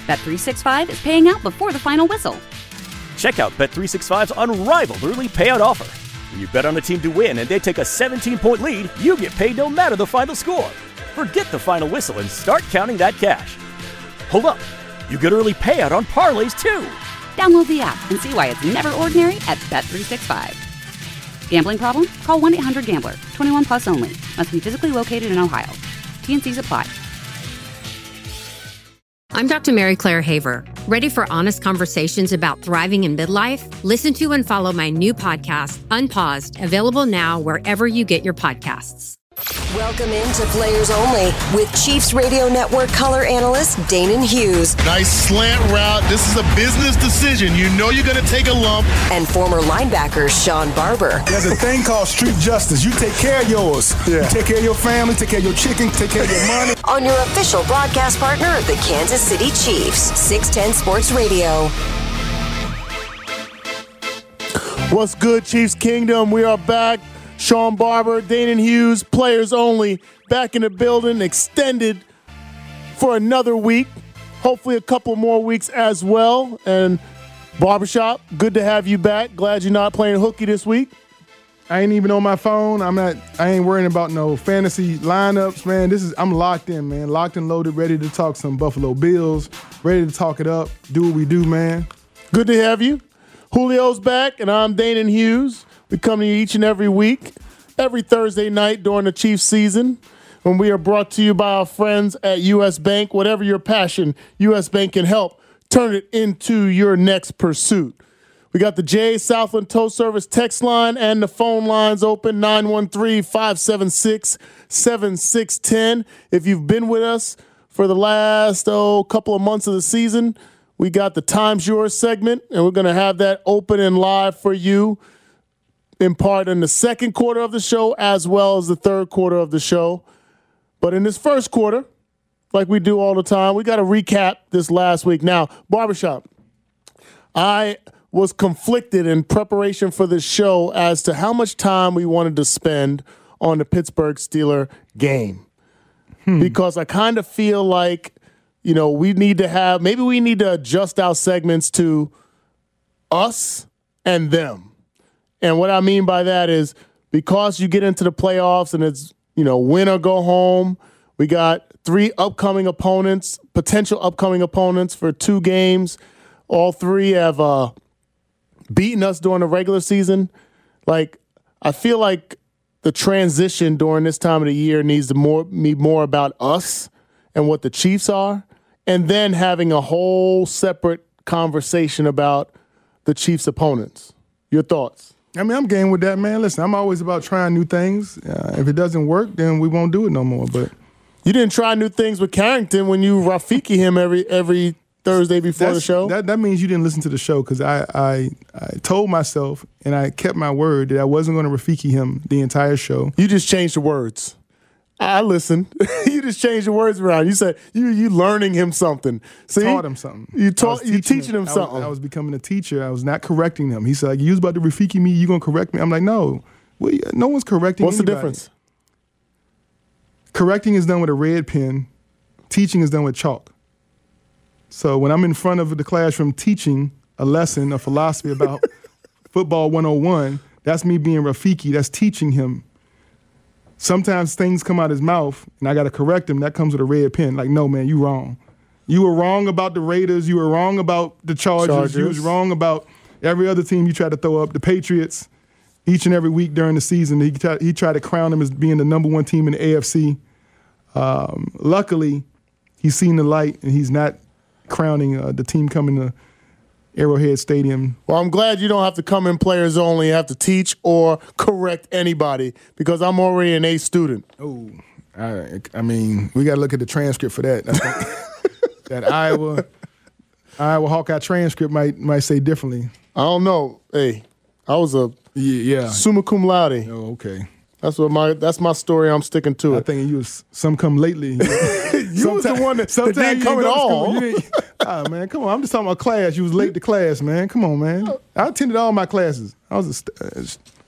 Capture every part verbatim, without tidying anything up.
Bet three sixty-five is paying out before the final whistle. Check out Bet three sixty-five's unrivaled early payout offer. When you bet on a team to win and they take a seventeen-point lead, you get paid no matter the final score. Forget the final whistle and start counting that cash. Hold up. You get early payout on parlays, too. Download the app and see why it's never ordinary at Bet three sixty-five. Gambling problem? Call one eight hundred gambler. twenty-one plus only. Must be physically located in Ohio. T N Cs apply. I'm Doctor Mary Claire Haver. Ready for honest conversations about thriving in midlife? Listen to and follow my new podcast, Unpaused, available now wherever you get your podcasts. Welcome into Players Only with Chiefs Radio Network color analyst Danon Hughes. Nice slant route. This is a business decision. You know you're going to take a lump. And former linebacker Sean Barber. There's a thing called street justice. You take care of yours. Yeah. You take care of your family, take care of your chicken, take care of your money. On your official broadcast partner of the Kansas City Chiefs, six ten Sports Radio. What's good, Chiefs Kingdom? We are back. Sean Barber, Danon Hughes, Players Only, back in the building, extended for another week. Hopefully a couple more weeks as well. And Barbershop, good to have you back. Glad you're not playing hooky this week. I ain't even on my phone. I'm not. I ain't worrying about no fantasy lineups, man. This is. I'm locked in, man. Locked and loaded, ready to talk some Buffalo Bills. Ready to talk it up. Do what we do, man. Good to have you. Julio's back, and I'm Danon Hughes. We come to you each and every week, every Thursday night during the Chiefs season, when we are brought to you by our friends at U S. Bank. Whatever your passion, U S. Bank can help turn it into your next pursuit. We got the J. Southland Tow Service text line and the phone lines open, nine one three, five seven six, seven six one zero. If you've been with us for the last oh, couple of months of the season, we got the Time's Yours segment, and we're going to have that open and live for you in part in the second quarter of the show as well as the third quarter of the show. But in this first quarter, like we do all the time, we got to recap this last week. Now, Barbershop, I was conflicted in preparation for this show as to how much time we wanted to spend on the Pittsburgh Steelers game. Hmm. Because I kind of feel like, you know, we need to have, maybe we need to adjust our segments to us and them. And what I mean by that is because you get into the playoffs and it's, you know, win or go home, we got three upcoming opponents, potential upcoming opponents for two games. All three have uh, beaten us during the regular season. Like, I feel like the transition during this time of the year needs to more, be more about us and what the Chiefs are, and then having a whole separate conversation about the Chiefs' opponents. Your thoughts? I mean, I'm game with that, man. Listen, I'm always about trying new things. Uh, if it doesn't work, then we won't do it no more. But you didn't try new things with Carrington when you Rafiki him every every Thursday before That's, the show. That that means you didn't listen to the show because I, I I told myself and I kept my word that I wasn't going to Rafiki him the entire show. You just changed the words. I listened. You just changed the words around. You said you you learning him something. See? Taught him something. You taught you teaching, teaching him, him something. I was, I was becoming a teacher. I was not correcting him. He said, like, you was about to Rafiki me, you gonna correct me? I'm like, no. Well, no one's correcting What's anybody. the difference? Correcting is done with a red pen. Teaching is done with chalk. So when I'm in front of the classroom teaching a lesson, a philosophy about football one oh one, that's me being Rafiki. That's teaching him. Sometimes things come out his mouth, and I got to correct him. That comes with a red pen. Like, no, man, you wrong. You were wrong about the Raiders. You were wrong about the Chargers. Chargers. You was wrong about every other team you tried to throw up. The Patriots, each and every week during the season, he tried, he tried to crown them as being the number one team in the A F C. Um, luckily, he's seen the light, and he's not crowning uh, the team coming to Arrowhead Stadium. Well, I'm glad you don't have to come in Players Only, have to teach or correct anybody because I'm already an A student. Oh, I, I mean, we got to look at the transcript for that. That's what, that Iowa Iowa Hawkeye transcript might might say differently. I don't know. Hey, I was a yeah, yeah. summa cum laude. Oh, okay. That's what my that's my story. I'm sticking to it. I think you was some come lately. You was the one that, that didn't come at all. Ah, man, come on. I'm just talking about class. You was late to class, man. Come on, man. I attended all my classes. I was a st- uh,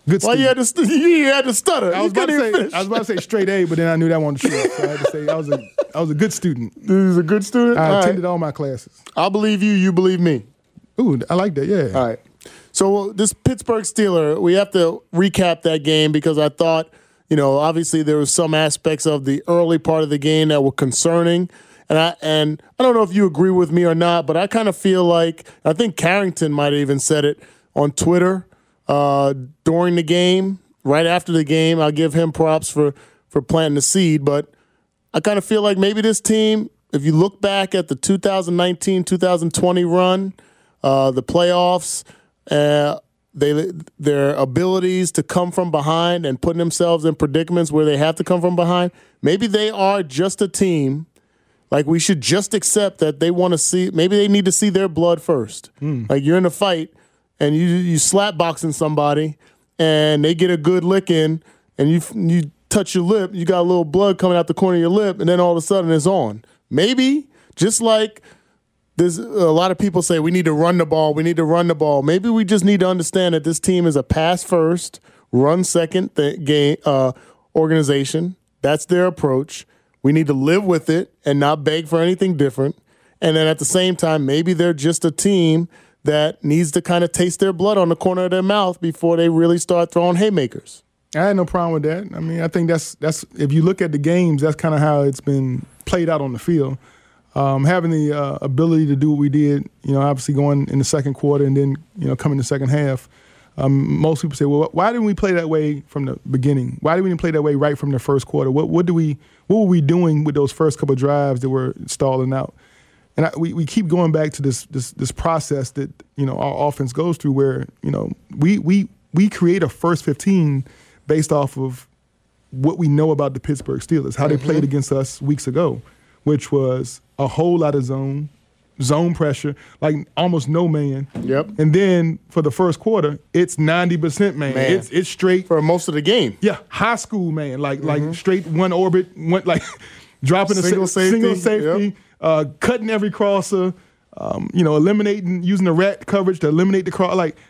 Good Why student. you had to st- you had to stutter? I You was, about to couldn't even say, finish. I was about to say straight A, but then I knew that wasn't true. So I had to say I was a I was a good student. He's a good student. I All attended right. all my classes. I believe you. You believe me. Ooh, I like that. Yeah. All right. So this Pittsburgh Steeler, we have to recap that game because I thought, you know, obviously there was some aspects of the early part of the game that were concerning. And I and I don't know if you agree with me or not, but I kind of feel like, I think Carrington might have even said it on Twitter uh, during the game, right after the game. I'll give him props for, for planting the seed. But I kind of feel like maybe this team, if you look back at the two thousand nineteen two thousand twenty run, uh, the playoffs, uh, they their abilities to come from behind and putting themselves in predicaments where they have to come from behind, maybe they are just a team. Like, we should just accept that they want to see, maybe they need to see their blood first. Mm. Like, you're in a fight and you you slap boxing somebody and they get a good lick in and you you touch your lip, you got a little blood coming out the corner of your lip, and then all of a sudden it's on. Maybe, just like there's a lot of people say we need to run the ball, we need to run the ball. Maybe we just need to understand that this team is a pass first, run second th- game uh, organization. That's their approach. We need to live with it and not beg for anything different. And then at the same time, maybe they're just a team that needs to kind of taste their blood on the corner of their mouth before they really start throwing haymakers. I had no problem with that. I mean, I think that's that's if you look at the games, that's kind of how it's been played out on the field. Um, having the uh, ability to do what we did, you know, obviously going in the second quarter and then, you know, coming in the second half. Um, most people say, well, why didn't we play that way from the beginning? Why didn't we play that way right from the first quarter? What what do we what were we doing with those first couple of drives that were stalling out? And I, we we keep going back to this this this process that, you know, our offense goes through where, you know, we we we create a first fifteen based off of what we know about the Pittsburgh Steelers, how mm-hmm. they played against us weeks ago, which was a whole lot of zone. Zone pressure, like almost no man. Yep. And then for the first quarter, it's ninety percent man. man. It's it's straight for most of the game. Yeah, high school man, like mm-hmm. like straight one orbit, one like dropping single a safety, single safety, yep. uh, cutting every crosser, um, you know, eliminating using the rat coverage to eliminate the cross. Like,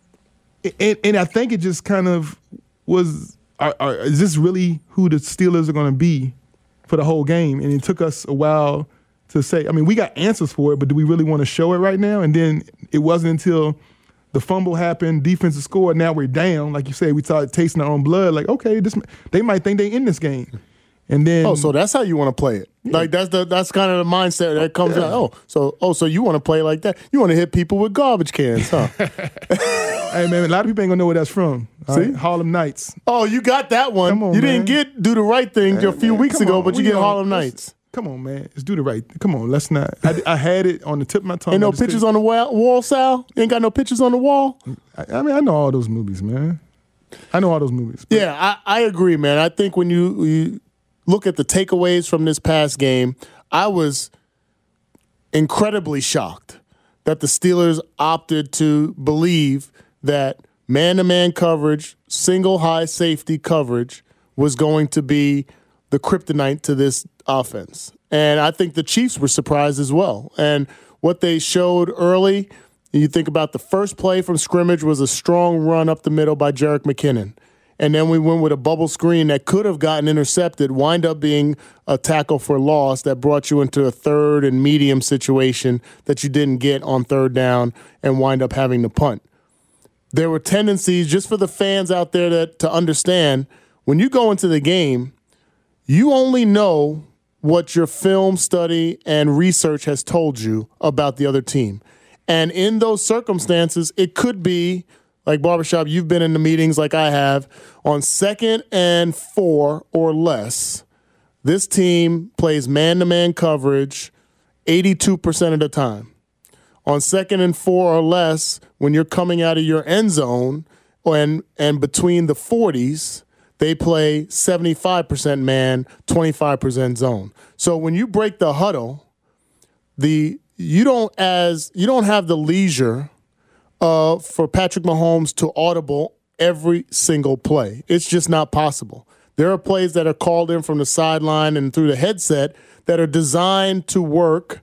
and, and I think it just kind of was. Are, are, is this really who the Steelers are going to be for the whole game? And it took us a while to say, I mean, we got answers for it, but do we really want to show it right now? And then it wasn't until the fumble happened, defensive score, now we're down. Like you said, we started tasting our own blood. Like, okay, this they might think they in this game. And then oh, so that's how you want to play it. Yeah. Like that's the that's kind of the mindset that comes yeah. out. Oh, so oh, so you want to play like that? You want to hit people with garbage cans, huh? Hey man, a lot of people ain't gonna know where that's from. See, right? Harlem Nights. Oh, you got that one. Come on, you man. didn't get Do the Right Thing man, a few man, weeks ago, on. but you we get on, Harlem Nights. Come on, man. Let's do the right thing. Come on, let's not. I, I had it on the tip of my tongue. Ain't no pictures on the wall, wall, Sal? You ain't got no pictures on the wall? I, I mean, I know all those movies, man. I know all those movies. Yeah, I, I agree, man. I think when you, you look at the takeaways from this past game, I was incredibly shocked that the Steelers opted to believe that man-to-man coverage, single high safety coverage was going to be the kryptonite to this offense. And I think the Chiefs were surprised as well. And what they showed early, you think about the first play from scrimmage was a strong run up the middle by Jerick McKinnon. And then we went with a bubble screen that could have gotten intercepted, wind up being a tackle for loss that brought you into a third and medium situation that you didn't get on third down and wind up having to punt. There were tendencies, just for the fans out there that, to understand, when you go into the game, you only know what your film study and research has told you about the other team. And in those circumstances, it could be, like Barbershop, you've been in the meetings like I have, on second and four or less, this team plays man-to-man coverage eighty-two percent of the time. On second and four or less, when you're coming out of your end zone and, and between the forties, they play seventy-five percent man, twenty-five percent zone. So when you break the huddle, the you don't as you don't have the leisure uh, for Patrick Mahomes to audible every single play. It's just not possible. There are plays that are called in from the sideline and through the headset that are designed to work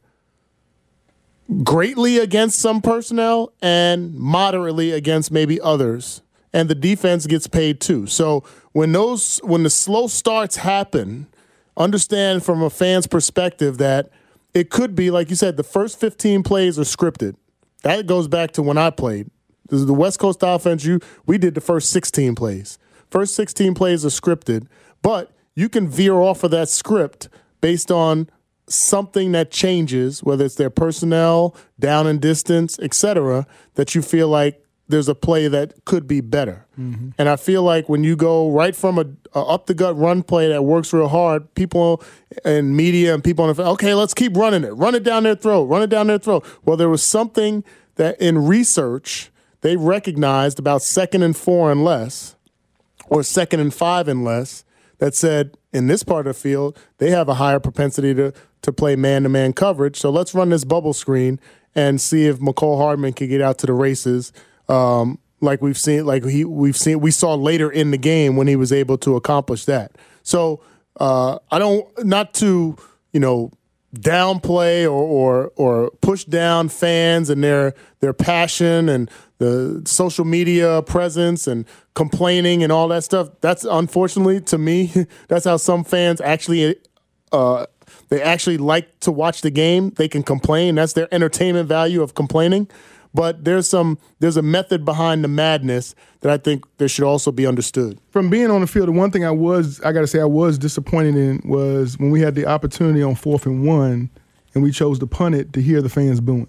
greatly against some personnel and moderately against maybe others. and the defense gets paid too. So when those when the slow starts happen, understand from a fan's perspective that it could be, like you said, the first fifteen plays are scripted. That goes back to when I played. This is the West Coast offense. You we did the first sixteen plays. First sixteen plays are scripted, but you can veer off of that script based on something that changes, whether it's their personnel, down and distance, et cetera, that you feel like there's a play that could be better. Mm-hmm. And I feel like when you go right from a, a up-the-gut run play that works real hard, people in media and people on the okay, let's keep running it. Run it down their throat. Run it down their throat. Well, there was something that in research they recognized about second and four and less, or second and five and less, that said in this part of the field, they have a higher propensity to, to play man-to-man coverage. So let's run this bubble screen and see if McCole Hardman can get out to the races, um, like we've seen, like he we've seen we saw later in the game when he was able to accomplish that. So uh, I don't not to you know downplay or, or or push down fans and their their passion and the social media presence and complaining and all that stuff. That's unfortunately to me, that's how some fans actually uh, they actually like to watch the game. They can complain. That's their entertainment value of complaining. But there's some there's a method behind the madness that I think there should also be understood. From being on the field, the one thing I was I got to say I was disappointed in was when we had the opportunity on fourth and one, and we chose to punt it to hear the fans booing.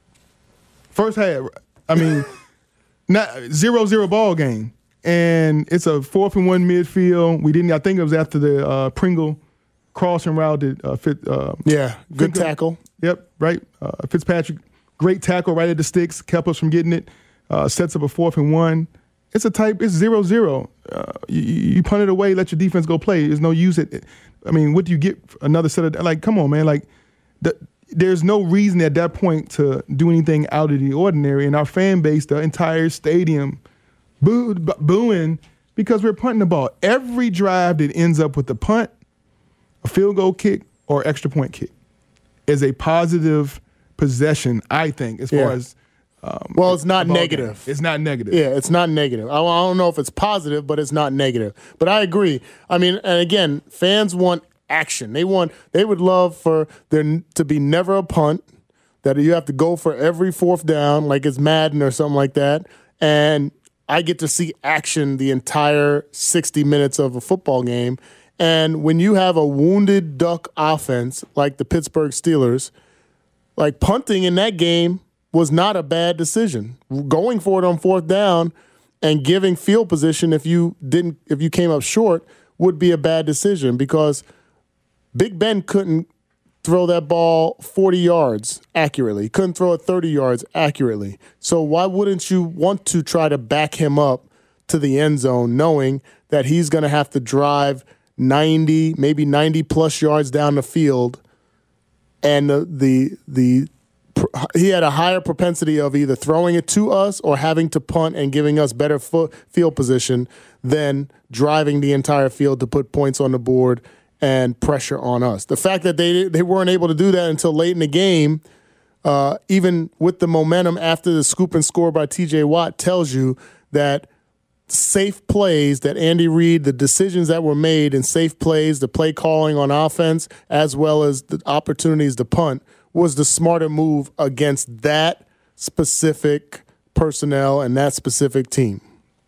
First half, I mean, not zero zero ball game, and it's a fourth and one midfield. We didn't. I think it was after the uh, Pringle crossing route that uh, fit. Uh, yeah, good Pringle, tackle. Yep, right. Uh, Fitzpatrick. Great tackle right at the sticks, kept us from getting it, uh, sets up a fourth and one. It's a type, it's zero zero. Uh, you, you punt it away, let your defense go play. There's no use it. I mean, what do you get? Another set of, like, come on, man. Like, the, there's no reason at that point to do anything out of the ordinary. And our fan base, the entire stadium, booed, booing because we're punting the ball. Every drive that ends up with a punt, a field goal kick, or extra point kick is a positive possession, I think, as yeah. far as um, well, it's not negative. Game. It's not negative. Yeah, it's not negative. I, I don't know if it's positive, but it's not negative. But I agree. I mean, and again, fans want action. They want. They would love for there to be never a punt, that you have to go for every fourth down, like it's Madden or something like that. And I get to see action the entire sixty minutes of a football game. And when you have a wounded duck offense like the Pittsburgh Steelers, like punting in that game was not a bad decision. Going for it on fourth down and giving field position if you didn't, if you came up short, would be a bad decision because Big Ben couldn't throw that ball forty yards accurately. Couldn't throw it thirty yards accurately. So why wouldn't you want to try to back him up to the end zone, knowing that he's going to have to drive ninety, maybe ninety plus yards down the field? And the, the the he had a higher propensity of either throwing it to us or having to punt and giving us better foot, field position than driving the entire field to put points on the board and pressure on us. The fact that they they weren't able to do that until late in the game, uh, even with the momentum after the scoop and score by T J Watt, tells you that safe plays that Andy Reid, the decisions that were made in safe plays, the play calling on offense, as well as the opportunities to punt, was the smarter move against that specific personnel and that specific team.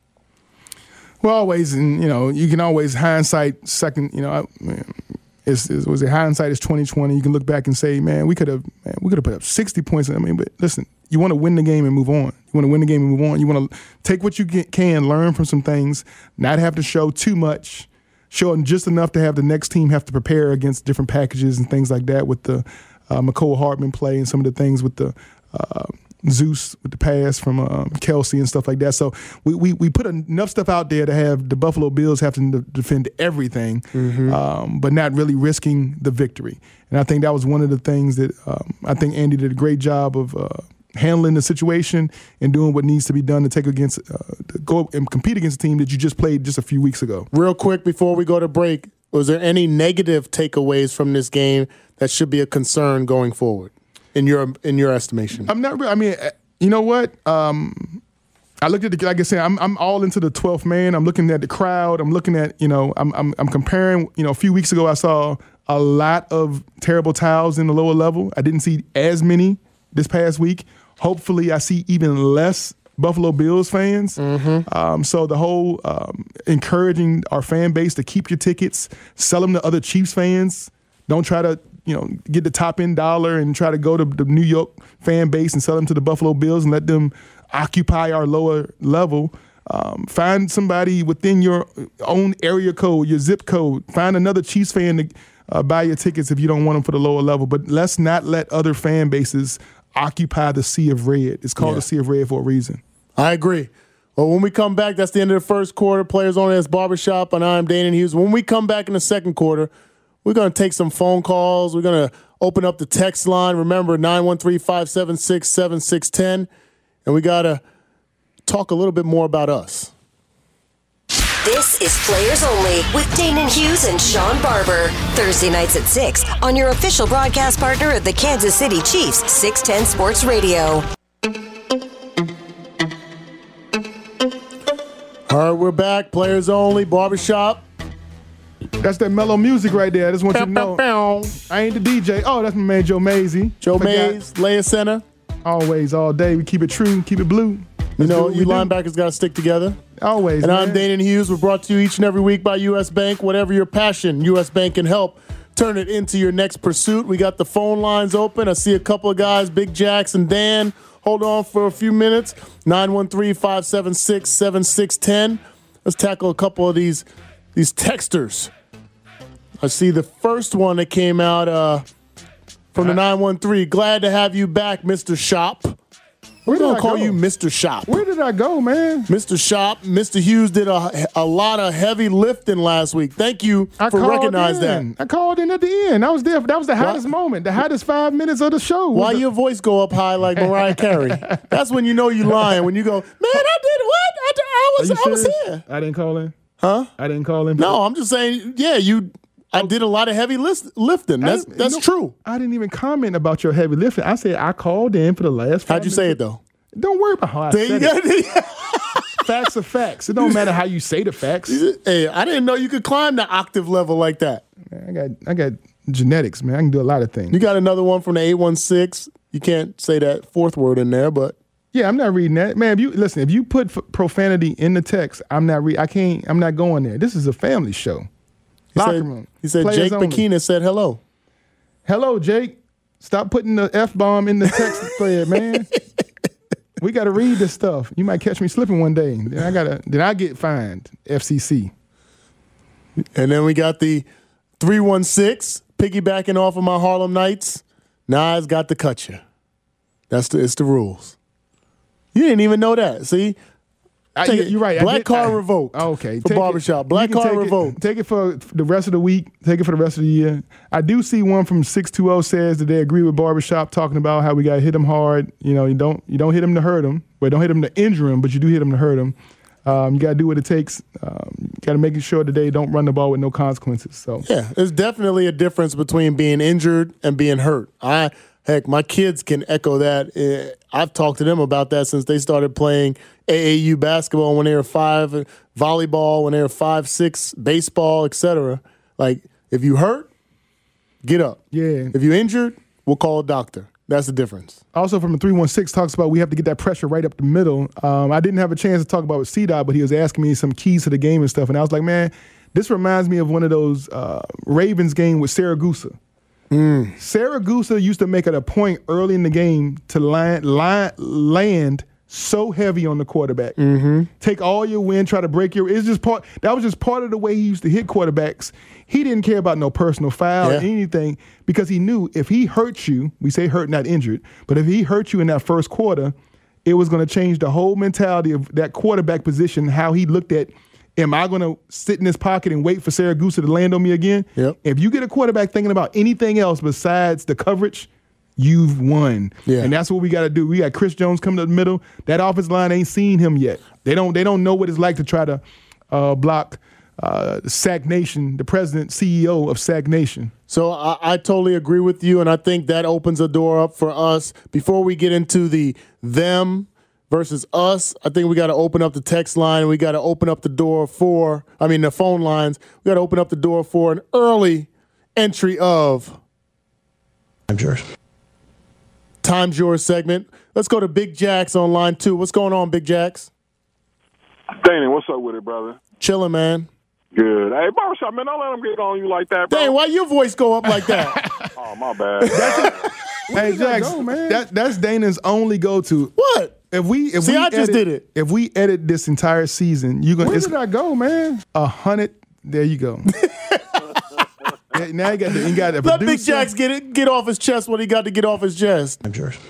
Well, always, and you know, you can always hindsight second. You know, it's, it's was it hindsight is twenty twenty. You can look back and say, man, we could have, man, we could have put up sixty points. I mean, but listen, you want to win the game and move on. You want to win the game and move on. You want to take what you can, learn from some things, not have to show too much, show just enough to have the next team have to prepare against different packages and things like that. With the uh, McCole Hardman play and some of the things with the. Uh, Zeus with the pass from um, Kelsey and stuff like that. So we, we we put enough stuff out there to have the Buffalo Bills have to defend everything, mm-hmm. um, but not really risking the victory. And I think that was one of the things that um, I think Andy did a great job of uh, handling the situation and doing what needs to be done to take against, uh, to go and compete against a team that you just played just a few weeks ago. Real quick before we go to break, was there any negative takeaways from this game that should be a concern going forward? In your in your estimation, I'm not. I mean, you know what? Um, I looked at the, like I said, I'm I'm all into the twelfth man. I'm looking at the crowd. I'm looking at, you know, I'm I'm I'm comparing. You know, a few weeks ago I saw a lot of terrible towels in the lower level. I didn't see as many this past week. Hopefully, I see even less Buffalo Bills fans. Mm-hmm. Um, so the whole um, encouraging our fan base to keep your tickets, sell them to other Chiefs fans. Don't try to, you know, get the top end dollar and try to go to the New York fan base and sell them to the Buffalo Bills and let them occupy our lower level. Um, find somebody within your own area code, your zip code. Find another Chiefs fan to uh, buy your tickets if you don't want them for the lower level. But let's not let other fan bases occupy the sea of red. It's called yeah. the sea of red for a reason. I agree. Well, when we come back, that's the end of the first quarter. Players Only, that's Barbershop, and I'm Dana Hughes. When we come back in the second quarter, we're going to take some phone calls. We're going to open up the text line. Remember, nine one three, five seven six, seven six one zero. And we got to talk a little bit more about us. This is Players Only with Dana Hughes and Sean Barber. Thursday nights at six on your official broadcast partner of the Kansas City Chiefs, six ten Sports Radio. All right, we're back. Players Only, Barbershop. That's that mellow music right there. I just want you to know. I ain't the D J. Oh, that's my man Joe Mazie. Joe Mays, Leia Center. Always, all day. We keep it true, keep it blue. You know, you linebackers got to stick together. Always, And man. I'm Dana Hughes. We're brought to you each and every week by U S. Bank. Whatever your passion, U S. Bank can help turn it into your next pursuit. We got the phone lines open. I see a couple of guys, Big Jax and Dan. Hold on for a few minutes. nine one three, five seven six, seven six one zero. Let's tackle a couple of these, these texters. I see the first one that came out uh, from the nine one three. Glad to have you back, Mister Shop. We're going to call you Mister Shop. Where did I go, man? Mister Shop. Mister Hughes did a, a lot of heavy lifting last week. Thank you I for recognizing in. that. I called in at the end. I was there. That was the hottest Why? moment, the hottest five minutes of the show. Why the, your voice go up high like Mariah Carey? That's when you know you lying. When you go, man, I did what? I, did, I was, I was here. I didn't call in. Huh? I didn't call in. No, I'm just saying. Yeah, you. I did a lot of heavy list, lifting. That's I, that's know, true. I didn't even comment about your heavy lifting. I said I called in for the last. How'd you minutes. say it though? Don't worry about how I There said you it. go. Facts are facts. It don't matter how you say the facts. Hey, I didn't know you could climb the octave level like that. Man, I got I got genetics, man. I can do a lot of things. You got another one from the eight one six. You can't say that fourth word in there, but yeah, I'm not reading that, man. If you listen, if you put f- profanity in the text, I'm not re- I can't. I'm not going there. This is a family show. he Locker said, room. he said Players Jake only. Bikina said hello. Hello, Jake. Stop putting the F bomb in the text thread, man. We got to read this stuff. You might catch me slipping one day. Then I gotta. Then I get fined. F C C. And then we got the three one six, piggybacking off of my Harlem Nights. Nas got to cut you. That's the it's the rules. You didn't even know that. See? I, Take it. you're right. I Black did- card I- revoked. Okay. For take it. barbershop. You Black can card take it- revoked. Take it for the rest of the week. Take it for the rest of the year. I do see one from six two zero says that they agree with barbershop talking about how we got to hit them hard. You know, you don't you don't hit them to hurt them. Well, don't hit them to injure them, but you do hit them to hurt them. Um, you got to do what it takes. Um, you got to make sure that they don't run the ball with no consequences. So Yeah, there's definitely a difference between being injured and being hurt. I heck, my kids can echo that. Uh, I've talked to them about that since they started playing A A U basketball when they were five, volleyball when they were five, six, baseball, et cetera. Like, if you hurt, get up. Yeah. If you injured, we'll call a doctor. That's the difference. Also from the three one six talks about we have to get that pressure right up the middle. Um, I didn't have a chance to talk about with C-Dot, but he was asking me some keys to the game and stuff. And I was like, man, this reminds me of one of those uh, Ravens game with Saragusa. Mm. Saragusa used to make it a point early in the game to land, land, land so heavy on the quarterback. Mm-hmm. Take all your wind, try to break your. It's just part. That was just part of the way he used to hit quarterbacks. He didn't care about no personal foul Yeah. or anything because he knew if he hurt you, we say hurt, not injured, but if he hurt you in that first quarter, it was going to change the whole mentality of that quarterback position, how he looked at, am I going to sit in this pocket and wait for Saragusa to land on me again? Yep. If you get a quarterback thinking about anything else besides the coverage, you've won. Yeah. And that's what we got to do. We got Chris Jones coming to the middle. That offensive line ain't seen him yet. They don't They don't know what it's like to try to uh, block uh, Sack Nation, the president, C E O of Sack Nation. So I, I totally agree with you, and I think that opens a door up for us before we get into the them versus us. I think we got to open up the text line and we got to open up the door for, I mean, the phone lines. We got to open up the door for an early entry of Time's Yours. Time's Yours segment. Let's go to Big Jax on line two. What's going on, Big Jax? Danny, what's up with it, brother? Chilling, man. Good. Hey, Barbershop, man, don't let them get on you like that, bro. Dang, why your voice go up like that? Oh, my bad. Hey, Jax, go, man? that, that's Dana's only go-to. What? If we if See, we I just edit, did it. If we edit this entire season, you're gonna Where it's did I go, man? a hundred. There you go. Yeah, now you got the, you got the Let Big producer. Jax get it, get off his chest what he got to get off his chest. Time's Yours.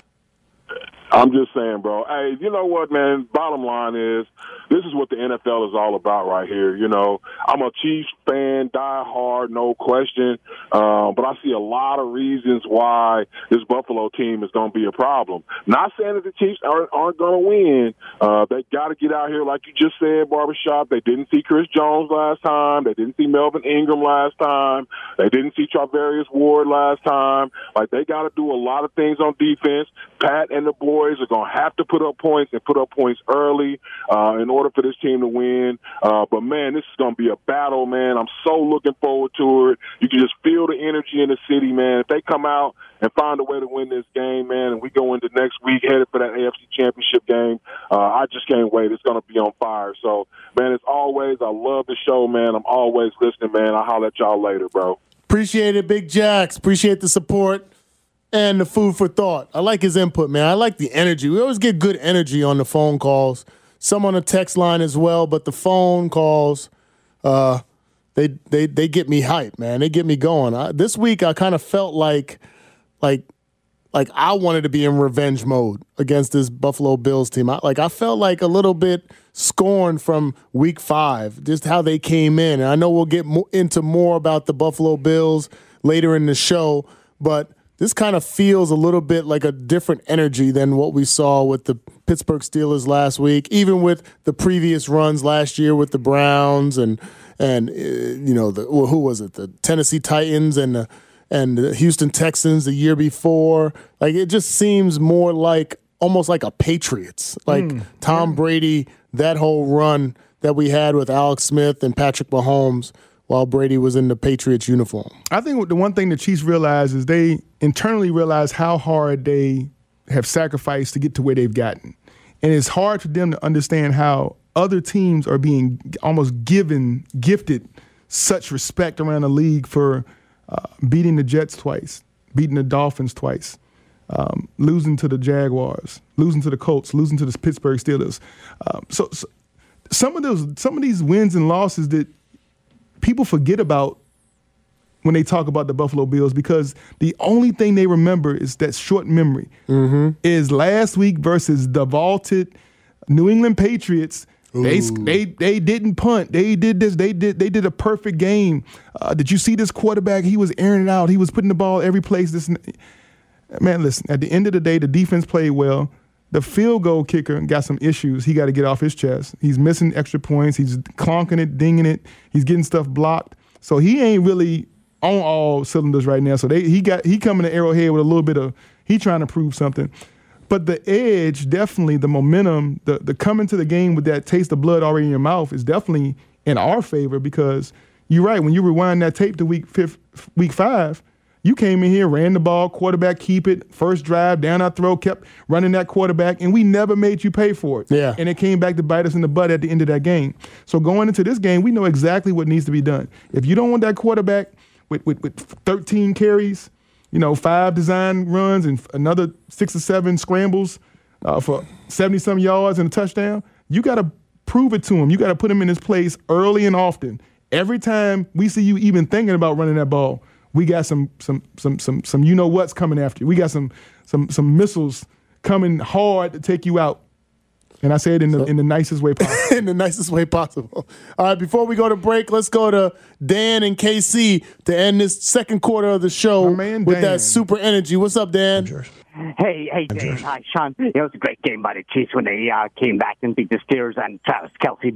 I'm just saying, bro. Hey, you know what, man? Bottom line is, this is what the N F L is all about right here. You know, I'm a Chiefs fan, die hard, no question. Um, but I see a lot of reasons why this Buffalo team is going to be a problem. Not saying that the Chiefs aren't, aren't going to win. Uh, they got to get out here, like you just said, Barbershop. They didn't see Chris Jones last time. They didn't see Melvin Ingram last time. They didn't see Charvarius Ward last time. Like, they got to do a lot of things on defense. Pat and the boys are going to have to put up points and put up points early uh, in order for this team to win. Uh, but, man, this is going to be a battle, man. I'm so looking forward to it. You can just feel the energy in the city, man. If they come out and find a way to win this game, man, and we go into next week headed for that A F C Championship game, uh, I just can't wait. It's going to be on fire. So, man, as always, I love the show, man. I'm always listening, man. I'll holler at y'all later, bro. Appreciate it, Big Jax. Appreciate the support and the food for thought. I like his input, man. I like the energy. We always get good energy on the phone calls. Some on the text line as well, but the phone calls, uh, they they they get me hyped, man. They get me going. I, this week, I kind of felt like, like, like I wanted to be in revenge mode against this Buffalo Bills team. I, like I felt like a little bit scorned from Week Five, just how they came in. And I know we'll get mo- into more about the Buffalo Bills later in the show, but this kind of feels a little bit like a different energy than what we saw with the Pittsburgh Steelers last week, even with the previous runs last year with the Browns and and uh, you know the well, who was it, the Tennessee Titans and the and the Houston Texans the year before. Like it just seems more like almost like a Patriots, like mm, Tom yeah. Brady, that whole run that we had with Alex Smith and Patrick Mahomes while Brady was in the Patriots uniform. I think the one thing the Chiefs realize is they internally realize how hard they have sacrificed to get to where they've gotten. And it's hard for them to understand how other teams are being almost given, gifted such respect around the league for uh, beating the Jets twice, beating the Dolphins twice, um, losing to the Jaguars, losing to the Colts, losing to the Pittsburgh Steelers. Um, so, so some of those, some of these wins and losses that people forget about when they talk about the Buffalo Bills, because the only thing they remember is that short memory mm-hmm. is last week versus the vaulted New England Patriots. They, they they didn't punt. They did this. They did they did a perfect game. Uh, did you see this quarterback? He was airing it out. He was putting the ball every place. This man, listen. At the end of the day, the defense played well. The field goal kicker got some issues. He got to get off his chest. He's missing extra points. He's clonking it, dinging it. He's getting stuff blocked. So he ain't really on all cylinders right now. So they he got he coming to Arrowhead with a little bit of he trying to prove something. But the edge, definitely the momentum, the the coming to the game with that taste of blood already in your mouth is definitely in our favor, because you're right. When you rewind that tape to week fifth, week five, you came in here, ran the ball, quarterback keep it, first drive, down our throat, kept running that quarterback, and we never made you pay for it. Yeah. And it came back to bite us in the butt at the end of that game. So going into this game, we know exactly what needs to be done. If you don't want that quarterback with, with, with thirteen carries, you know, five design runs and another six or seven scrambles uh, for seventy-some yards and a touchdown, you got to prove it to him. You got to put him in his place early and often. Every time we see you even thinking about running that ball, we got some some some some some you know what's coming after you. We got some some some missiles coming hard to take you out. And I say it in the so, in the nicest way possible. in the nicest way possible. All right, before we go to break, let's go to Dan and K C to end this second quarter of the show with Dan. That super energy. What's up, Dan? Hey, hey, Dan. Hi, Sean. It was a great game by the Chiefs when they uh, came back and beat the Steelers, and Travis Kelce brought up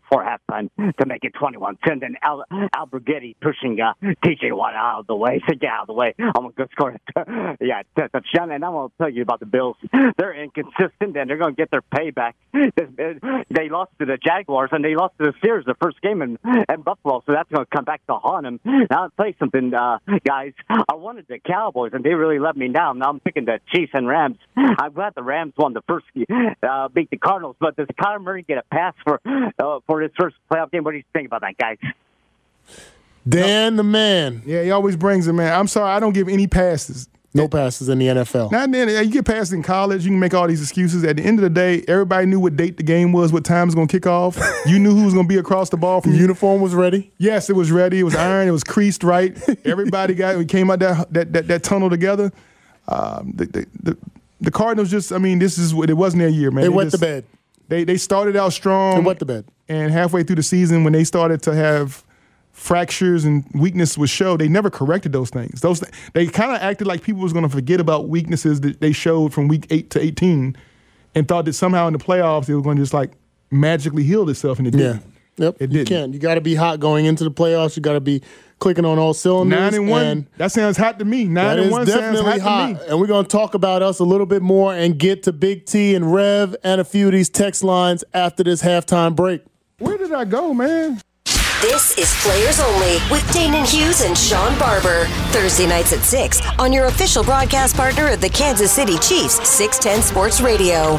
before halftime to make it twenty-one ten. Then Al, Al Brighetti pushing uh, T J Watt out of the way. Said, get out of the way. I'm going to score. yeah, touchdown. And I'm going to tell you about the Bills. They're inconsistent, and they're going to get their payback. They lost to the Jaguars, and they lost to the Steelers the first game in, in Buffalo, so that's going to come back to haunt them. Now, I'll tell you something, uh, guys. I wanted the Cowboys, and they really let me down. Now I'm picking the Chiefs and Rams. I'm glad the Rams won the first, uh, beat the Cardinals, but does Kyler Murray get a pass for uh, for his first playoff game? What do you think about that, guys? Dan the man. Yeah, he always brings it, man. I'm sorry, I don't give any passes. No passes in the N F L. Not in the, you get passes in college, you can make all these excuses. At the end of the day, everybody knew what date the game was, what time it was going to kick off. You knew who was going to be across the ball from the you. Uniform was ready? Yes, it was ready. It was iron. It was creased right. Everybody got we came out that that that, that tunnel together. Um, the, the, the, the Cardinals just, I mean, this is what it wasn't their year, man. They, they wet just, the bed. They they started out strong. They wet the bed. And halfway through the season, when they started to have fractures and weakness would show, they never corrected those things. Those th- They kind of acted like people was going to forget about weaknesses that they showed from week eight to eighteen and thought that somehow in the playoffs it was going to just like magically heal itself, and it didn't. Yeah. Yep. It you didn't. can't. You got to be hot going into the playoffs. You got to be clicking on all cylinders. Nine and one. And that sounds hot to me. Nine that and is one sounds definitely hot, hot. to me. And we're going to talk about us a little bit more and get to Big T and Rev and a few of these text lines after this halftime break. Where did I go, man? This is Players Only with Danon Hughes and Sean Barber. Thursday nights at six on your official broadcast partner of the Kansas City Chiefs, six ten Sports Radio.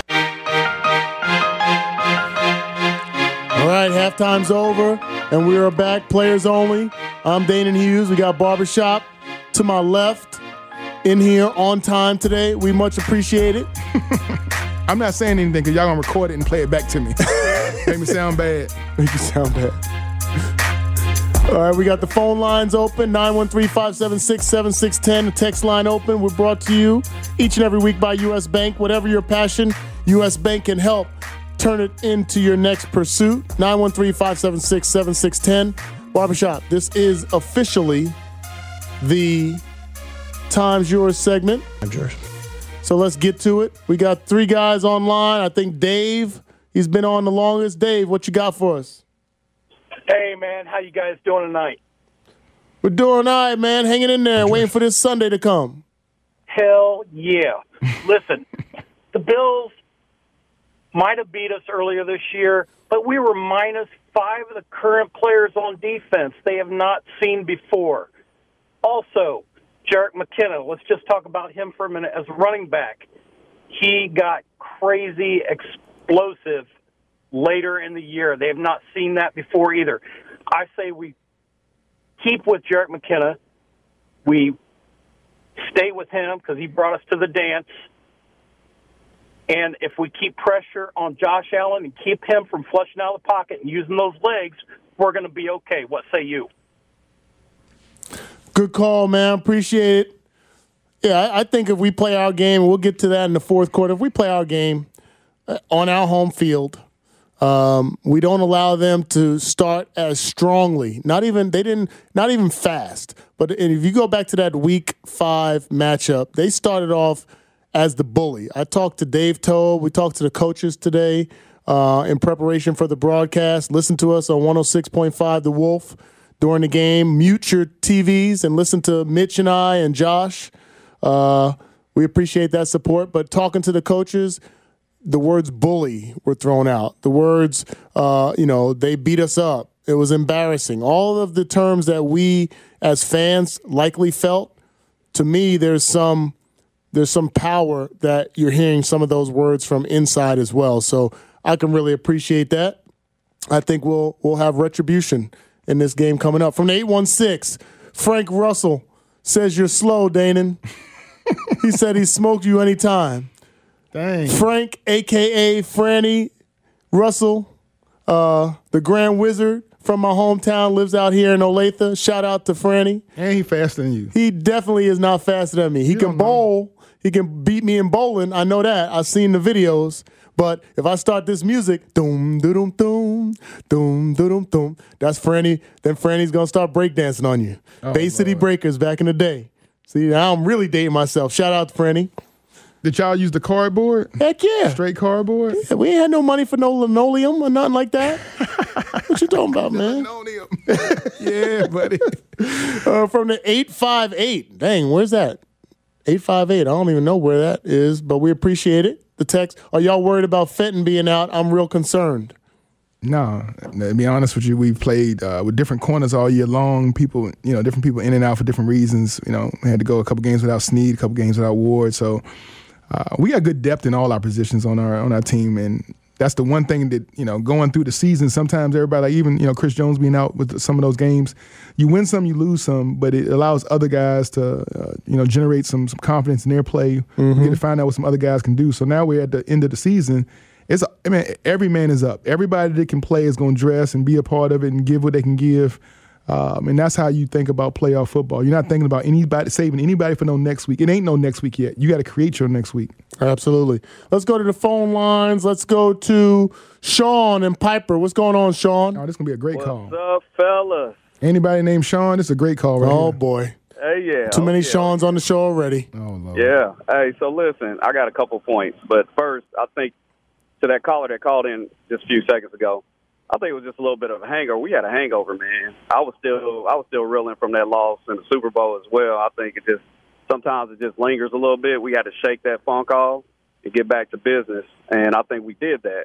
All right, halftime's over, and we are back. Players Only. I'm Danon Hughes. We got Barbershop to my left in here on time today. We much appreciate it. I'm not saying anything because y'all going to record it and play it back to me. Make me sound bad. Make you sound bad. All right, we got the phone lines open, nine one three, five seven six, seven six one zero. The text line open. We're brought to you each and every week by U S. Bank. Whatever your passion, U S. Bank can help turn it into your next pursuit. nine one three, five seven six, seven six one zero. Barbershop, this is officially the Time's Yours segment. I'm yours. So let's get to it. We got three guys online. I think Dave, he's been on the longest. Dave, what you got for us? Hey, man, how you guys doing tonight? We're doing all right, man. Hanging in there, waiting for this Sunday to come. Hell yeah. Listen, the Bills might have beat us earlier this year, but we were minus five of the current players on defense they have not seen before. Also, Jerick McKinnon, let's just talk about him for a minute as a running back. He got crazy explosive later in the year. They have not seen that before either. I say we keep with Jerick McKinnon. We stay with him because he brought us to the dance. And if we keep pressure on Josh Allen and keep him from flushing out of the pocket and using those legs, we're going to be okay. What say you? Good call, man. Appreciate it. Yeah, I, I think if we play our game, and we'll get to that in the fourth quarter, if we play our game uh, on our home field, um, we don't allow them to start as strongly. Not even they didn't. Not even fast. But if you go back to that week five matchup, they started off as the bully. I talked to Dave Toll. We talked to the coaches today uh, in preparation for the broadcast. Listen to us on one oh six point five The Wolf during the game. Mute your T Vs and listen to Mitch and I and Josh. Uh, we appreciate that support. But talking to the coaches, the words bully were thrown out. The words, uh, you know, they beat us up. It was embarrassing. All of the terms that we as fans likely felt, to me, there's some there's some power that you're hearing some of those words from inside as well. So I can really appreciate that. I think we'll we'll have retribution in this game coming up. From the eight one six, Frank Russell says you're slow, Danon. He said he smoked you anytime. Dang. Frank, a k a. Franny Russell, uh, the Grand Wizard from my hometown, lives out here in Olathe. Shout out to Franny. And he faster than you. He definitely is not faster than me. He You can don't know. bowl. He can beat me in bowling. I know that. I've seen the videos. But if I start this music, doom, doom, doom, doom, doom, doom, that's Franny. Then Franny's going to start breakdancing on you. Oh, Bay City Lord. Breakers back in the day. See, now I'm really dating myself. Shout out to Franny. Did y'all use the cardboard? Heck yeah. Straight cardboard? Yeah, we ain't had no money for no linoleum or nothing like that. What you talking about, man? Linoleum. Yeah, buddy. Uh, from the eight five eight. Dang, where's that? eight five eight. I don't even know where that is, but we appreciate it. The text. Are y'all worried about Fenton being out? I'm real concerned. No, to be honest with you, we've played uh, with different corners all year long. People, you know, different people in and out for different reasons. You know, we had to go a couple games without Snead, a couple games without Ward. So uh, we got good depth in all our positions on our on our team, and that's the one thing that, you know, going through the season, sometimes everybody, like even, you know, Chris Jones being out with some of those games, you win some, you lose some, but it allows other guys to, uh, you know, generate some some confidence in their play. Mm-hmm. We get to find out what some other guys can do. So now we're at the end of the season. It's, I mean, every man is up. Everybody that can play is going to dress and be a part of it and give what they can give. Um, and that's how you think about playoff football. You're not thinking about anybody saving anybody for no next week. It ain't no next week yet. You got to create your next week. Absolutely. Let's go to the phone lines. Let's go to Sean and Piper. What's going on, Sean? Oh, this is going to be a great What's call. What's up, fellas? Anybody named Sean, this is a great call right Oh, here. boy. Hey, yeah. Too many okay. Seans on the show already. Oh, Lord. Yeah. Hey, so listen, I got a couple points. But first, I think to that caller that called in just a few seconds ago, I think it was just a little bit of a hangover. We had a hangover, man. I was still I was still reeling from that loss in the Super Bowl as well. I think it just sometimes it just lingers a little bit. We had to shake that funk off and get back to business, and I think we did that.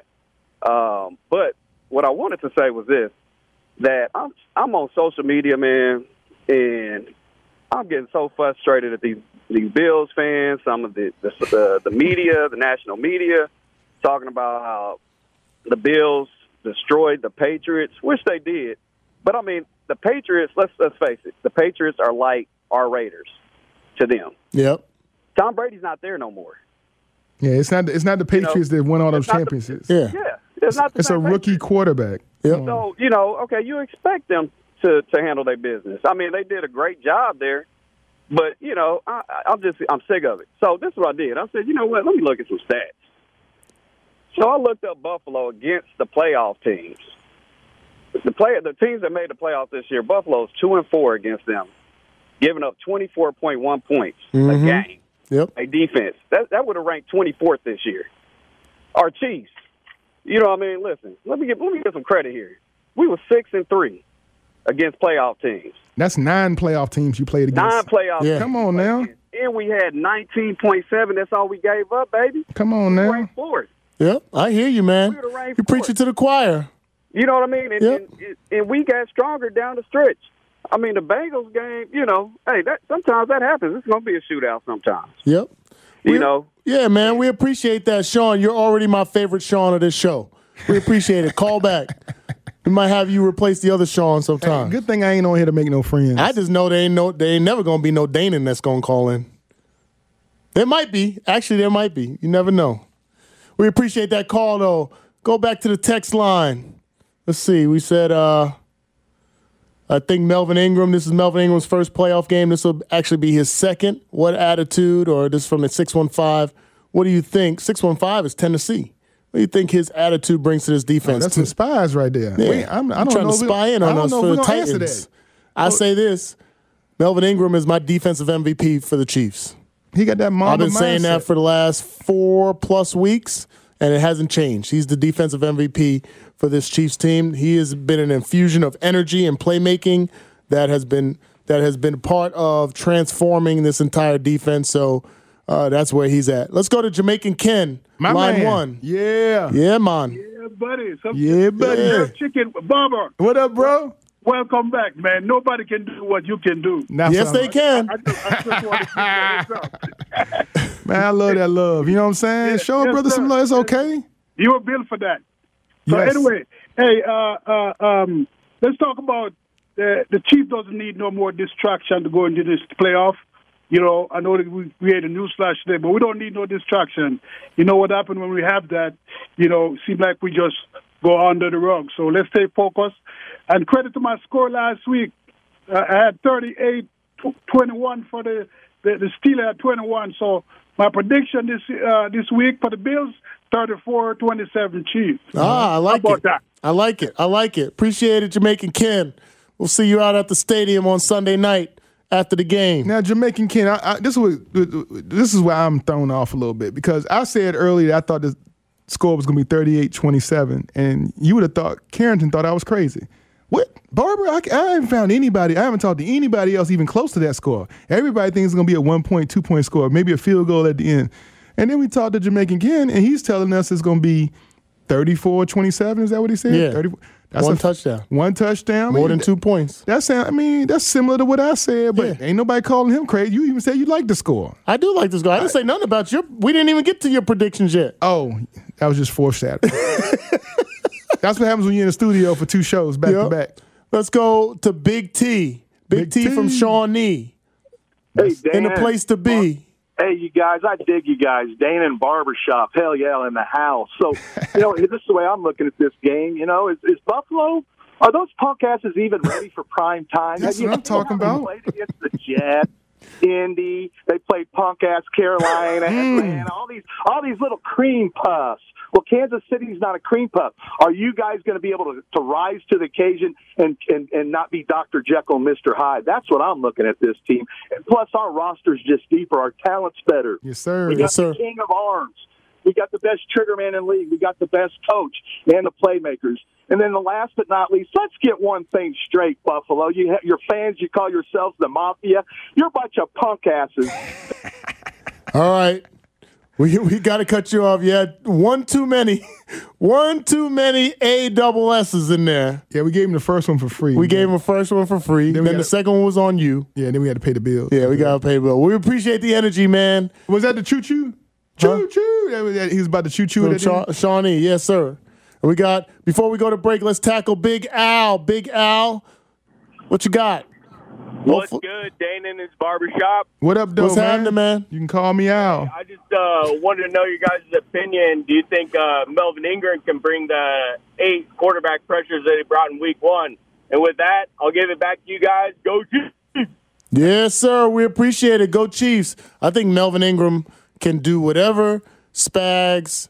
Um, but what I wanted to say was this, that I'm I'm on social media, man, and I'm getting so frustrated at these these Bills fans, some of the the, uh, the media, the national media, talking about how the Bills destroyed the Patriots, which they did. But, I mean, the Patriots, let's let's face it, the Patriots are like our Raiders to them. Yep. Tom Brady's not there no more. Yeah, it's not it's not the Patriots you know, that won all those not championships. The, yeah. Yeah. It's not the It's a same rookie Patriots. quarterback. Yep. So, you know, okay, you expect them to, to handle their business. I mean, they did a great job there. But, you know, I, I'm just I'm sick of it. So this is what I did. I said, you know what, let me look at some stats. So I looked up Buffalo against the playoff teams. The play, the teams that made the playoffs this year, Buffalo's two and four against them, giving up twenty-four point one points Mm-hmm. a game. Yep. A defense that that would have ranked twenty-fourth this year. Our Chiefs, you know, what I mean, listen, let me get let me get some credit here. We were six and three against playoff teams. That's nine playoff teams you played against. Nine playoff. Yeah. teams Come on we played now. against. And we had nineteen point seven. That's all we gave up, baby. Come on We now. ranked fourth. Yep. I hear you, man. We would've ranked You preaching fourth. to the choir. You know what I mean? And, Yep. and, and we got stronger down the stretch. I mean, the Bengals game, you know, hey, that sometimes that happens. It's going to be a shootout sometimes. Yep. You We- know? Yeah, man. We appreciate that, Sean. You're already my favorite Sean of this show. We appreciate it. Call back. We might have you replace the other Sean sometime. Good thing I ain't on here to make no friends. I just know there ain't no, there ain't never gonna be no Danon that's gonna call in. There might be. Actually, there might be. You never know. We appreciate that call, though. Go back to the text line. Let's see. We said, uh, I think Melvin Ingram. This is Melvin Ingram's first playoff game. This will actually be his second. What attitude? Or this is from the six one five. What do you think? six one five is Tennessee. What do you think his attitude brings to this Oh, defense? that's some spies right there. Yeah. Wait, I'm, I I'm don't trying know to if we- spy in I on don't us know for if the we're gonna answer Titans. that. I say this. Melvin Ingram is my defensive M V P for the Chiefs. He got that Mamba I've been saying mindset. that for the last four plus weeks, and it hasn't changed. He's the defensive M V P for this Chiefs team. He has been an infusion of energy and playmaking that has been that has been part of transforming this entire defense. So uh, that's where he's at. Let's go to Jamaican Ken, My line man. one. Yeah. Yeah, man. Yeah, buddy. Some Yeah, buddy. Yeah. chicken. Barber, What up, bro? welcome back, man. Nobody can do what you can do. That's Yes, what they I'm- can. I just, I just want to see that up. Man, I love that love. You know what I'm saying? Yeah, Show a yes, brother some sir. love. It's okay. You were built for that. So Yes. anyway, hey, uh, uh, um, let's talk about the the Chief doesn't need no more distraction to go into this playoff. You know, I know that we create a newsflash today, but we don't need no distraction. You know what happened when we have that? You know, seems like we just go under the rug. So let's stay focused. And credit to my score last week. Uh, I had thirty-eight twenty-one for the, the, the Steelers at twenty-one. So my prediction this uh, this week for the Bills, thirty-four twenty-seven Chiefs. Ah, I like How about it. that? I like it. I like it. Appreciate it, Jamaican Ken. We'll see you out at the stadium on Sunday night after the game. Now, Jamaican Ken, I, I, this is what, this is why I'm thrown off a little bit, because I said earlier I thought the score was going to be thirty-eight twenty-seven, and you would have thought Carrington thought I was crazy. What? Barber, I, I haven't found anybody, I haven't talked to anybody else even close to that score. Everybody thinks it's going to be a one-point, two-point score, maybe a field goal at the end. And then we talked to Jamaican Ken, and he's telling us it's going to be thirty-four twenty-seven. Is that what he said? Yeah. thirty-four That's one a, touchdown. One touchdown. More I mean, than two points. That's I mean, that's similar to what I said, but Yeah. ain't nobody calling him crazy. You even said you like the score. I do like this guy. I didn't say nothing about your. We didn't even get to your predictions yet. Oh, that was just foreshadowing. That's what happens when you're in the studio for two shows back Yep. to back. Let's go to Big T. Big, Big T, T. from Shawnee. Hey, Dan. In the place to be. Hey, you guys, I dig you guys. Dana and Barbershop, hell yeah, in the house. So, you know, this is the way I'm looking at this game. You know, is, is Buffalo, are those punk asses even ready for prime time? That's you what I'm talking they about. Played against the Jets, Indy. They played punk ass Carolina, Atlanta. All these, all these little cream puffs. Well, Kansas City's not a cream puff. Are you guys going to be able to, to rise to the occasion and, and, and not be Doctor Jekyll and Mister Hyde? That's what I'm looking at this team. And plus, our roster's just deeper. Our talent's better. Yes, sir. We got Yes, sir. the king of arms. We got the best trigger man in the league. We got the best coach and the playmakers. And then the last but not least, let's get one thing straight, Buffalo. You have your fans, you call yourselves the Mafia. You're a bunch of punk asses. All right. We we got to cut you off. You had one too many, one too many A double S's in there. Yeah, we gave him the first one for free. We gave him the first one for free. Then Then, we the gotta- second one was on you. Yeah, then we had to pay the bill. Yeah, we got to pay the bill. We appreciate the energy, man. Was that the choo choo? Choo choo. That was- He was about to choo choo. From Sha- Shawnee, yes, sir. And we got, before we go to break, let's tackle Big Al. Big Al, what you got? What's good, Dana and his barbershop? What up, though, What's man? happening, man? You can call me out. I just uh, wanted to know your guys' opinion. Do you think uh, Melvin Ingram can bring the eight quarterback pressures that he brought in week one? And with that, I'll give it back to you guys. Go Chiefs! Yes, sir. We appreciate it. Go Chiefs. I think Melvin Ingram can do whatever Spags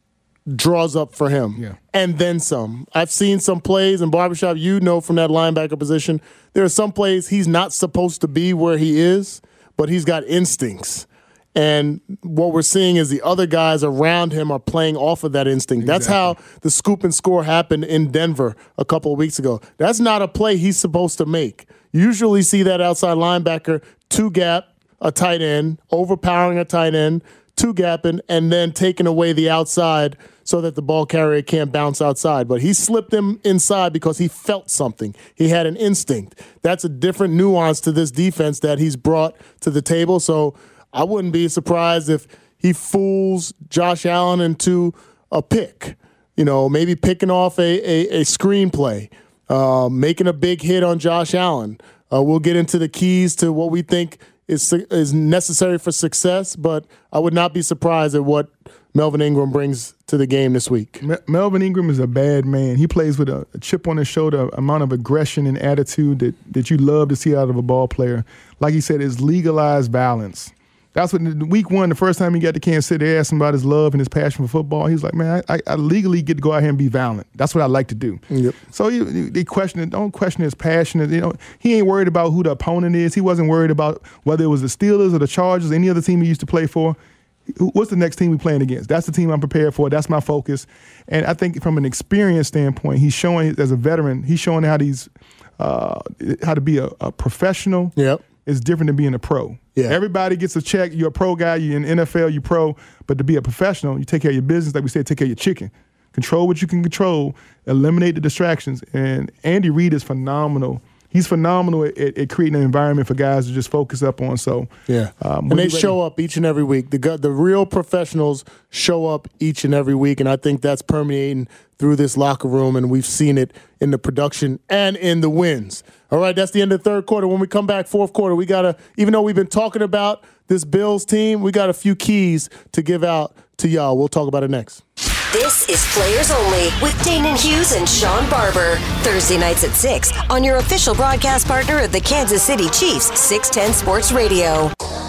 draws up for him. Yeah. And then some. I've seen some plays in barbershop, you know, from that linebacker position. There are some plays he's not supposed to be where he is, but he's got instincts. And what we're seeing is the other guys around him are playing off of that instinct. That's how the scoop and score happened in Denver a couple of weeks ago. That's not a play he's supposed to make. You usually see that outside linebacker two gap a tight end, overpowering a tight end, two gapping, and then taking away the outside so that the ball carrier can't bounce outside. But he slipped him inside because he felt something. He had an instinct. That's a different nuance to this defense that he's brought to the table. So I wouldn't be surprised if he fools Josh Allen into a pick. You know, maybe picking off a, a, a screenplay, uh, making a big hit on Josh Allen. Uh, we'll get into the keys to what we think is is necessary for success, but I would not be surprised at what Melvin Ingram brings to the game this week. Me- Melvin Ingram is a bad man. He plays with a, a chip on his shoulder, amount of aggression and attitude that, that you love to see out of a ball player. Like he said, it's legalized violence. That's what in week one, the first time he got to Kansas City, they asked him about his love and his passion for football. He's like, man, I, I legally get to go out here and be violent. That's what I like to do. Yep. So you, they question it. Don't question his passion. You know, he ain't worried about who the opponent is. He wasn't worried about whether it was the Steelers or the Chargers, any other team he used to play for. What's the next team we playing against? That's the team I'm prepared for. That's my focus. And I think from an experience standpoint, he's showing, as a veteran, he's showing how these uh, how to be a, a professional. Yep. Is different than being a pro. Yeah. Everybody gets a check. You're a pro guy. You're in the N F L. You're pro. But to be a professional, you take care of your business. Like we said, take care of your chicken. Control what you can control. Eliminate the distractions. And Andy Reid is phenomenal. He's phenomenal at, at creating an environment for guys to just focus up on. So yeah, um, and they show up each and every week. The gu- the real professionals show up each and every week, and I think that's permeating through this locker room, and we've seen it in the production and in the wins. All right, that's the end of the third quarter. When we come back, fourth quarter, we got to, even though we've been talking about this Bills team, we got a few keys to give out to y'all. We'll talk about it next. This is Players Only with Danon Hughes and Sean Barber. Thursday nights at six on your official broadcast partner of the Kansas City Chiefs, six ten Sports Radio.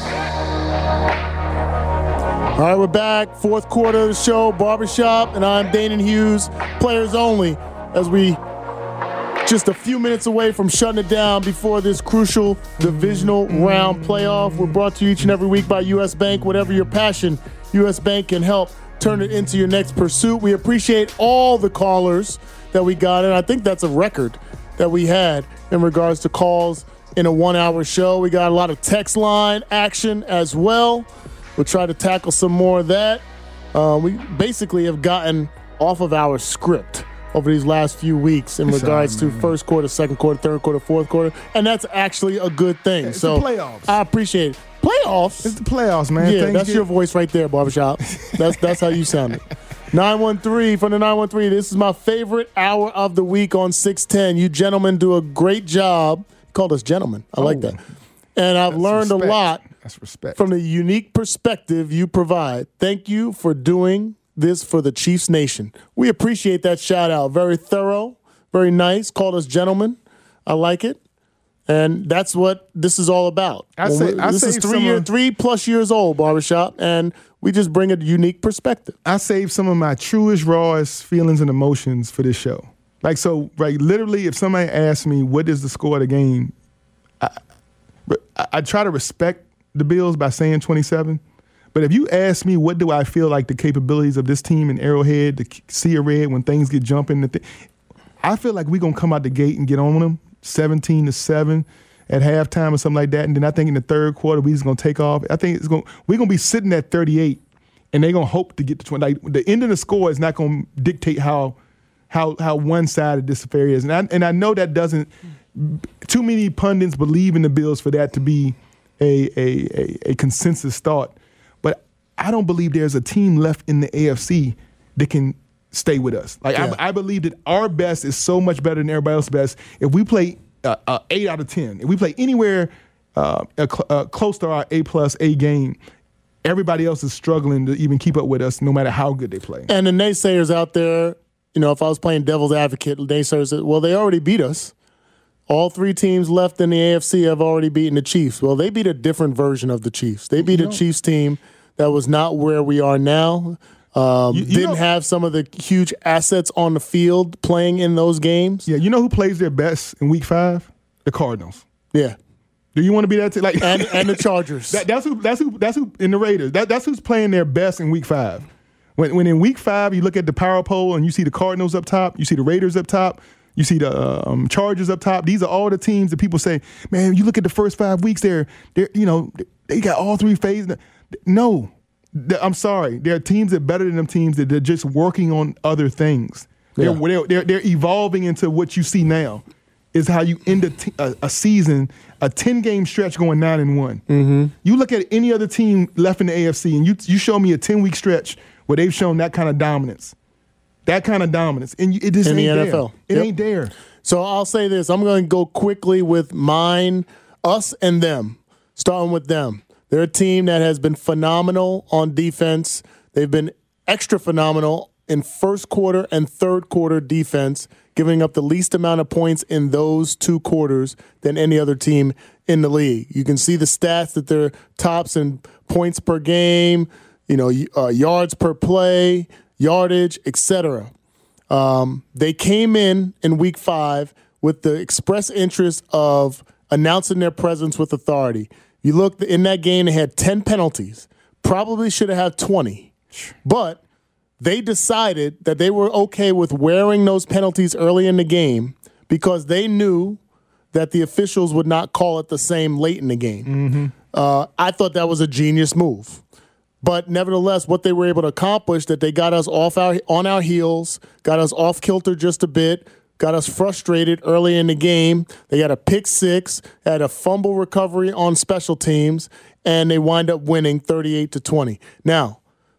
All right, we're back. Fourth quarter of the show, Barbershop, and I'm Danon Hughes. Players Only, as we just a few minutes away from shutting it down before this crucial divisional round playoff. We're brought to you each and every week by U S. Bank. Whatever your passion, U S. Bank can help turn it into your next pursuit. We appreciate all the callers that we got, and I think that's a record that we had in regards to calls in a one-hour show. We got a lot of text line action as well. We'll try to tackle some more of that. Uh, we basically have gotten off of our script over these last few weeks in It's regards all, to first quarter, second quarter, third quarter, fourth quarter, and that's actually a good thing. It's so the playoffs. I appreciate it. Playoffs? It's the playoffs, man. Yeah, Things that's get- your voice right there, Barbershop. that's that's how you sound it. nine one three from the nine one three. This is my favorite hour of the week on six ten. You gentlemen do a great job. You called us gentlemen. I like Oh. that. And I've That's learned respect. a lot That's respect. from the unique perspective you provide. Thank you for doing this for the Chiefs Nation. We appreciate that shout out. Very thorough, very nice. Called us gentlemen. I like it. And that's what this is all about. I When say- we- I this is saved three some year, of- three plus years old, Barbershop, and we just bring a unique perspective. I saved some of my truest, rawest feelings and emotions for this show. Like, so, right, literally, if somebody asks me, what is the score of the game, I, I, I try to respect the Bills by saying twenty-seven. But if you ask me, what do I feel like the capabilities of this team in Arrowhead, to see a red when things get jumping, the th- I feel like we're going to come out the gate and get on them seventeen to seven at halftime or something like that. And then I think in the third quarter, we just going to take off. I think it's going we're going to be sitting at thirty-eight, and they're going to hope to get to twenty. Like, the end of the score is not going to dictate how how how one-sided this affair is. And I, and I know that doesn't – too many pundits believe in the Bills for that to be a, a, a, a consensus thought. But I don't believe there's a team left in the A F C that can stay with us. Like Yeah. I, I believe that our best is so much better than everybody else's best. If we play uh, uh, eight out of ten, if we play anywhere uh, uh, cl- uh, close to our A plus A game, everybody else is struggling to even keep up with us, no matter how good they play. And the naysayers out there, you know, if I was playing devil's advocate, naysayers said, well, they already beat us. All three teams left in the A F C have already beaten the Chiefs. Well, they beat a different version of the Chiefs. They beat a Chiefs team that was not where we are now. Um, You- you didn't know- have some of the huge assets on the field playing in those games. Yeah, you know who plays their best in Week Five? The Cardinals. Yeah. Do you want to be that? T- like and and the Chargers. that, that's who. That's who. That's who. In the Raiders. That, that's who's playing their best in Week Five. When when in Week Five you look at the power poll and you see the Cardinals up top, you see the Raiders up top, you see the um, Chargers up top. These are all the teams that people say, man, you look at the first five weeks. They're they're you know they got all three phases. No, Th- I'm sorry. There are teams that are better than them teams that they're just working on other things. They're, Yeah. they're, they're, they're evolving into what you see now. Is how you end a, t- a, a season, a ten-game stretch going nine and one. Mm-hmm. You look at any other team left in the A F C, and you you show me a ten-week stretch where they've shown that kind of dominance, that kind of dominance, and you, it just in ain't the there. N F L. It Yep. ain't there. So I'll say this. I'm going to go quickly with mine, us and them, starting with them. They're a team that has been phenomenal on defense. They've been extra phenomenal in first quarter and third quarter defense, giving up the least amount of points in those two quarters than any other team in the league. You can see the stats that they're tops in points per game, you know, uh, yards per play, yardage, et cetera. Um, they came in in week five with the express interest of announcing their presence with authority. You look in that game, they had ten penalties. Probably should have had twenty. But they decided that they were okay with wearing those penalties early in the game because they knew that the officials would not call it the same late in the game. Mm-hmm. Uh, I thought that was a genius move. But nevertheless, what they were able to accomplish, that they got us off our on our heels, got us off kilter just a bit, got us frustrated early in the game. They got a pick six, had a fumble recovery on special teams, and they wind up winning thirty-eight to twenty. Now,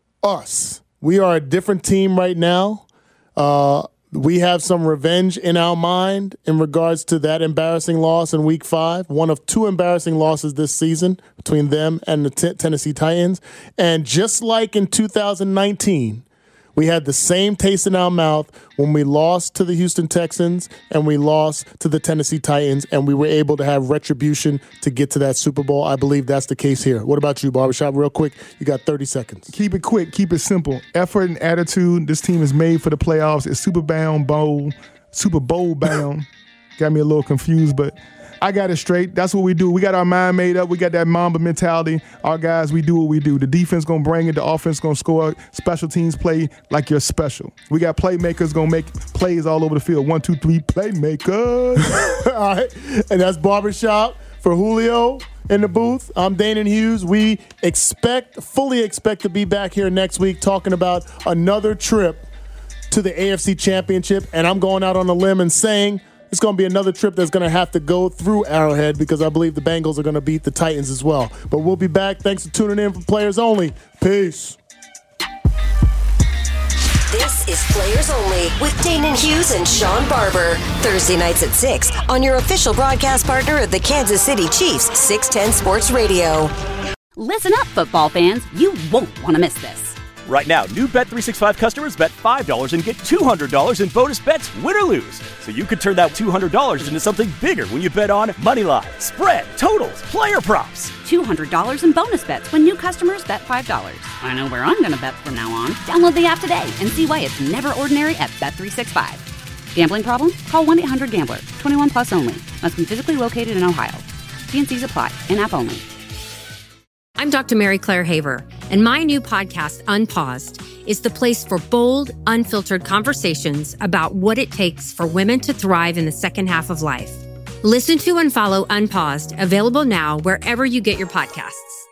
us, we are a different team right now. Uh, we have some revenge in our mind in regards to that embarrassing loss in week five, one of two embarrassing losses this season between them and the t- Tennessee Titans. And just like in two thousand nineteen, we had the same taste in our mouth when we lost to the Houston Texans and we lost to the Tennessee Titans, and we were able to have retribution to get to that Super Bowl. I believe that's the case here. What about you, Barbershop? Real quick, you got thirty seconds. Keep it quick. Keep it simple. Effort and attitude. This team is made for the playoffs. It's Super Bowl bowl, Super Bowl bound. got me a little confused, but I got it straight. That's what we do. We got our mind made up. We got that Mamba mentality. Our guys, we do what we do. The defense going to bring it. The offense going to score. Special teams play like you're special. We got playmakers going to make plays all over the field. One, two, three, playmakers. All right. And that's Barbershop for Julio in the booth. I'm Danon Hughes. We expect, fully expect to be back here next week talking about another trip to the A F C Championship. And I'm going out on a limb and saying it's going to be another trip that's going to have to go through Arrowhead because I believe the Bengals are going to beat the Titans as well. But we'll be back. Thanks for tuning in for Players Only. Peace. This is Players Only with Danon Hughes and Sean Barber. Thursday nights at six on your official broadcast partner of the Kansas City Chiefs, six ten Sports Radio. Listen up, football fans. You won't want to miss this. Right now, new Bet three sixty-five customers bet five dollars and get two hundred dollars in bonus bets, win or lose. So you could turn that two hundred dollars into something bigger when you bet on moneyline, spread, totals, player props. two hundred dollars in bonus bets when new customers bet five dollars. I know where I'm going to bet from now on. Download the app today and see why it's never ordinary at Bet three sixty-five. Gambling problem? Call one eight hundred gambler. twenty-one plus only. Must be physically located in Ohio. T N Cs apply. In-app only. I'm Doctor Mary Claire Haver, and my new podcast, Unpaused, is the place for bold, unfiltered conversations about what it takes for women to thrive in the second half of life. Listen to and follow Unpaused, available now wherever you get your podcasts.